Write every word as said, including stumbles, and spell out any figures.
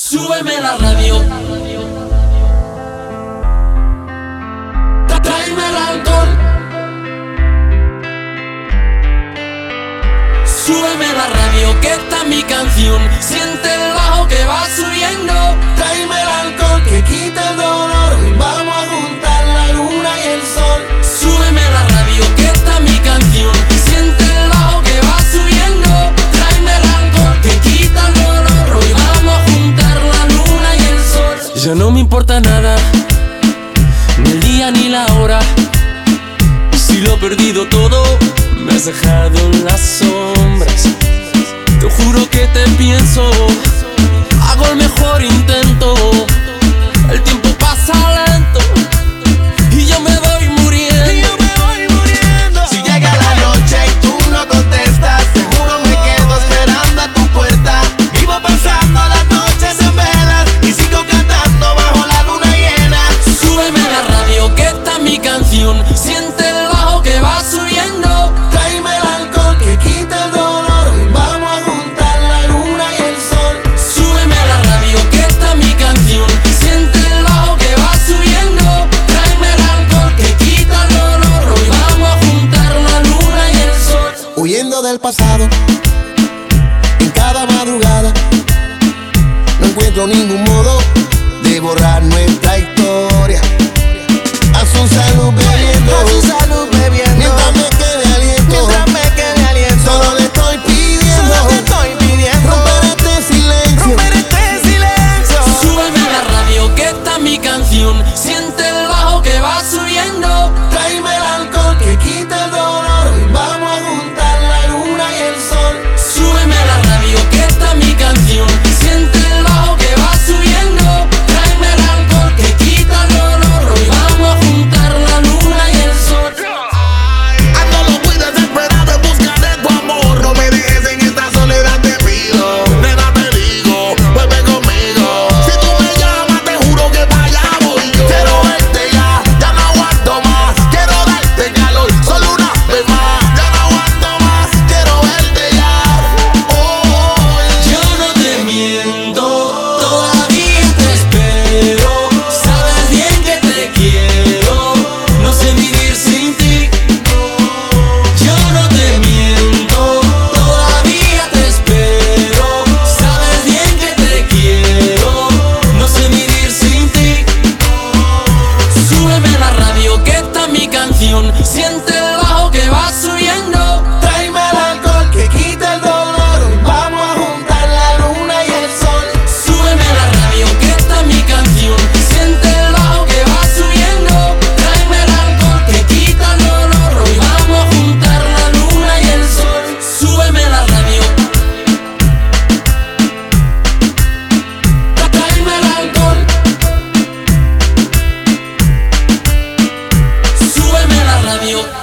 Súbeme la radio. Tráeme el alcohol. Súbeme la radio, que esta es mi canción. Siente el bajo que va subiendo. Tráeme el alcohol que quita el dolor. Vamos a juntar la luna y el sol. Súbeme la radio, que esta es mi canción. Siente el bajo que va subiendo. Tráeme el alcohol que quita el dolor. Hoy vamos a juntar la luna y el sol. Ya no me importa nada, ni el día ni la hora. Si lo he perdido todo, me has dejado en las sombras. Te juro que te pienso, hago el mejor intento. El tiempo pasa lento y yo me voy muriendo. Y yo me voy muriendo. Si llega la noche y tú no contestas, seguro me quedo esperando a tu puerta. Vivo pasando las noches en velas y sigo cantando bajo la luna llena. Súbeme la radio, que esta es mi canción. Siente el bajo que va subiendo. Tráeme el alcohol que quita el dolor. Vamos a juntar la luna y el sol. Súbeme la radio, que esta es mi canción. Siente el bajo que va subiendo. Tráeme el alcohol que quita el dolor. Hoy vamos a juntar la luna y el sol. Huyendo del pasado, en cada madrugada, no encuentro ningún modo de borrar nuestra historia. A su salud bebiendo, a su salud bebiendo, mientras me quede aliento, mientras me quede aliento. Solo le estoy pidiendo, solo le estoy pidiendo, romper este silencio, romper este silencio. Súbeme la radio, que esta es mi canción. Siente el bajo que va subiendo. Tráeme el alcohol que quita el dolor. Vamos a juntar la luna y el sol. Súbeme la radio, que esta es mi canción. Siente el bajo que va subiendo. Tráeme el alcohol que quita el dolor. Hoy vamos a juntar la luna y el sol. Ando loco y desesperado en busca de tu amor. No me dejes en esta soledad, te pido. Nena, te digo, vuelve conmigo. Si tú me llamas, te juro que para allá voy yo. Quiero verte ya, ya no aguanto más. Quiero darte calor, solo una vez más. Ya no aguanto más, quiero verte ya. Oh, Yo no te miento, todavía te espero. Sabes bien que te quiero, no sé vivir sin ti. Yo no te miento, todavía te espero. Sabes bien que te quiero, no sé vivir sin ti. Súbeme la radio, que esta es mi canción. Siente el bajo que va subiendo. tráeme el alcohol que quita el dolor. Vamos a juntar la luna y el sol. Súbeme la radio, que esta es mi canción. Siente el bajo que va subiendo. Tráeme el alcohol que quita el dolor. Hoy vamos a juntar la luna y el sol. Súbeme la radio. Tráeme el alcohol. Súbeme la radio.